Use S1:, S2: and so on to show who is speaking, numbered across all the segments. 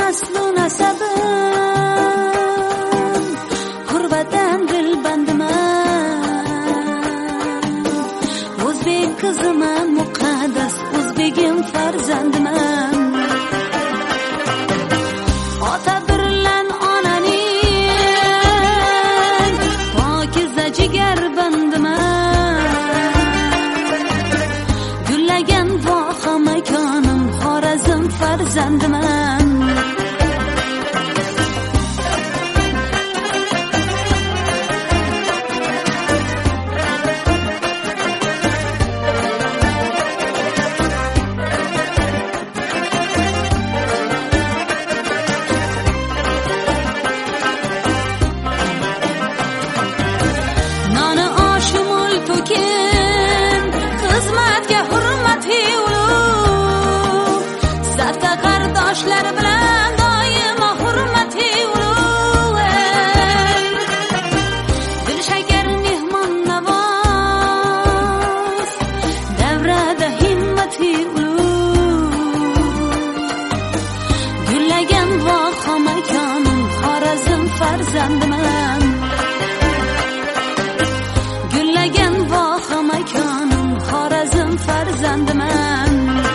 S1: naslu nasabim, g'urbatdan dilbandiman. O'zbek qiziman, muqaddas o'zbegim farzandiman. Ota birlan onaning pokiza jigar bandiman. Gullagan voha makonim, Xorazm farzandiman. Xizmatga hurmati ulug', safda qardoshlar bilan doimo hurmati ulug'. Dil shakar mehmon navoz, davrada himmati ulug'. Gullagan voha makonim, Xorazm farzandiman. Gullagan voha makonim, Xorazm farzandiman.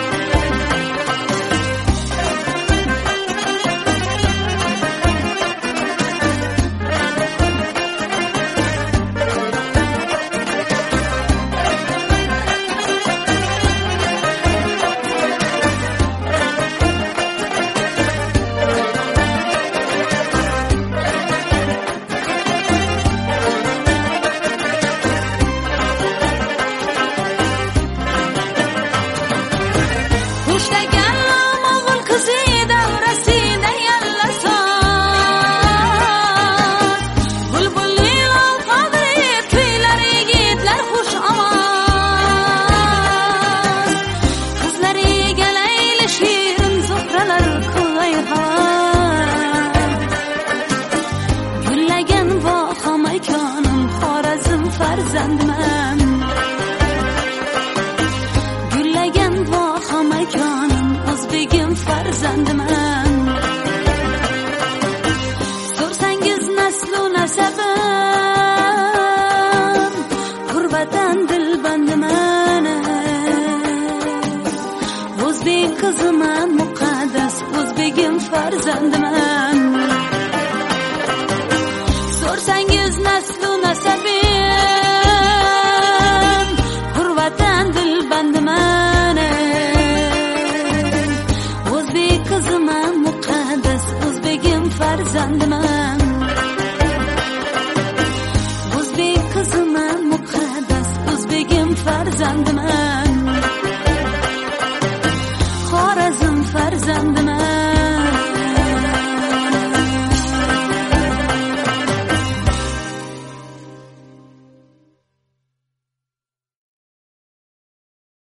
S1: Gullagan voha makonim, Xorazm farzandiman. Gullagan voha makonim, o'zbegim farzandiman. So'rsangiz naslu nasabim, g'urbatdan dilbandiman. O'zbek qiziman, muqaddas o'zbegim farzandiman. So'rsangiz naslu nasabim, g'urbatdan dilbandiman. O'zbek qiziman, muqaddas o'zbegim farzandiman.